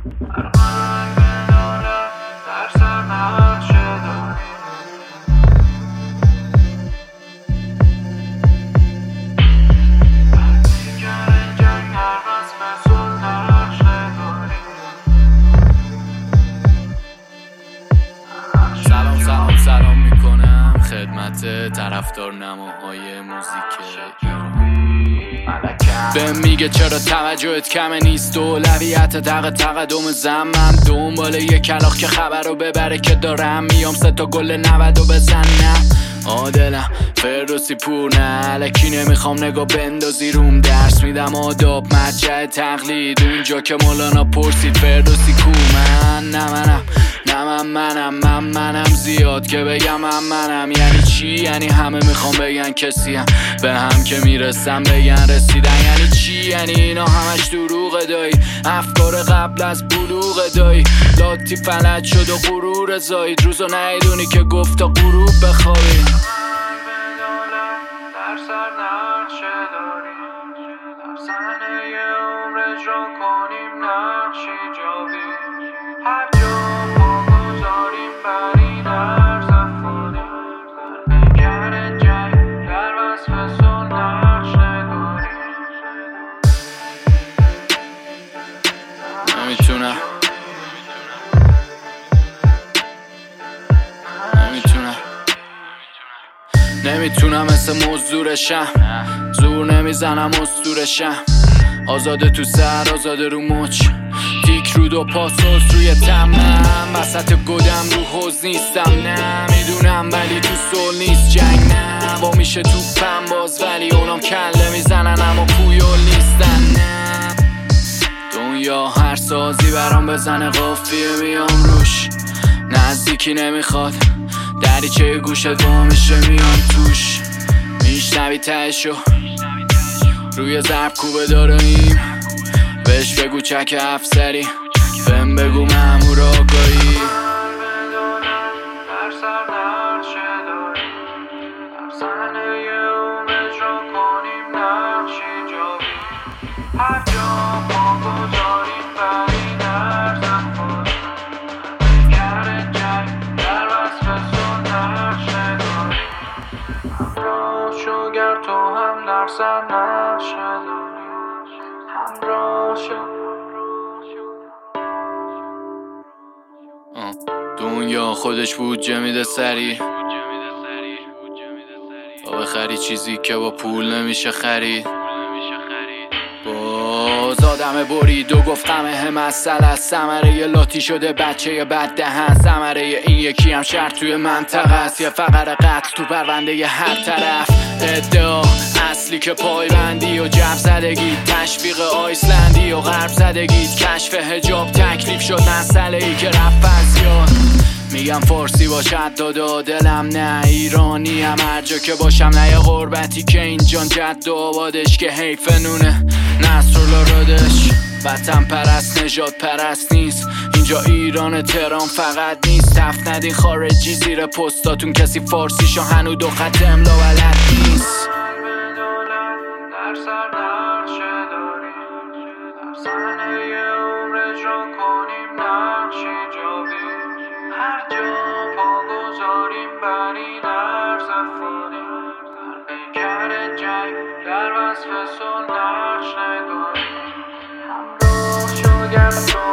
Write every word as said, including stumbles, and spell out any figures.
سلام سلام سلام میکنم خدمت طرفدار نماهای موزیک ایران. به میگه چرا توجهت کمه نیست، اولویت تق تقدم زمم دنبال یه کلاغ که خبر رو ببره که دارم میام سه تا گل نود و بزنم. آدلم فردوسی پور نه الکی نمیخوام نگاه بندازی روم، درس میدم آداب مجه تقلید اونجا که مولانا پرسید فردوسی کو. من نه منم نه من منم من منم زیاد که بگم من منم یعنی چی؟ یعنی همه میخوام بگن کسیم، به هم که میرسم بگن رسیدن. یعنی چی؟ یعنی اینا همش دروغ دایی، افکار قبل از بلوغ دایی، لاتی فلج شد و غرور زاید، روزو نیدونی که گفت تا غروب بخوابی. در سر نقشه داریم، در صحنه عمر اجرا کنیم نقشی جاوی، هر جا پا گذاریم بر این عرض افادیم، در پیکر جنگ در وصف سل نقش نگاریم. نمیتونم نمیتونم نمیتونم مثل مزدورشم، زور نمیزنم اسطورشم، آزاده تو سر آزاده رو مچ، تیک رو دو پاسوس روی تمام، وسط گدم رو حوز نیستم نه میدونم ولی تو سول نیست جنگ نه با میشه تو پم باز ولی اونام کله میزنن اما پویول نیستن نه. دنیا هر سازی برام بزنه قافیه میام روش، نزدیکی نمیخواد دریچه گوشت با میشه میام توش، میشنوی تهشو روی ضرب کوبه داریم، بهش بگو چک افسری بهم بگو مأمور آگاهی. در سر نقشه داریم، در صحنه عمر اجرا کنیم نقشی جاوی، هر جا پا گذاریم بر این عرض افادیم، پیکر جنگ در وصف سل نقش نگاریم. همراه شو گر تو هم در سر نقشه داری، همراه شو. دنیا خودش بودجه میده سری تا بخری چیزی که با پول نمیشه خرید. باز آدم برید و گفت همه مسئله است، ثمره یه لاتی شده بچه یه بد دهن، ثمره این یکی هم شهر توی منطقه است، یه فقر قتل تو پرونده ی هر طرف، ادعا اصلی که پایبندی و جب زدگی، تشویق آیسلندی و غرب زدگی، کشف حجاب تکلیف شد مسئله ای که رفت از یاد. میگم فارسی باشد دادا دلم نه ایرانی هم هر جا که باشم، نه یه غربتی که اینجان جد و آبادش که حیف نونه نصرالرادش، وطن پرست نجات پرست نیست اینجا ایران تهران فقط نیست، تفت ندین خارجی زیر پستاتون کسی فارسیشو هنو دو خط املا بلد نیست. در سر نقشه داریم، در صحنه عمر اجرا کنیم نقشی جاوی، هر جا پا گذاریم بر این عرض افادیم، در پیکر جنگ در وصف سل نقش نگاریم. همراه شو گر تو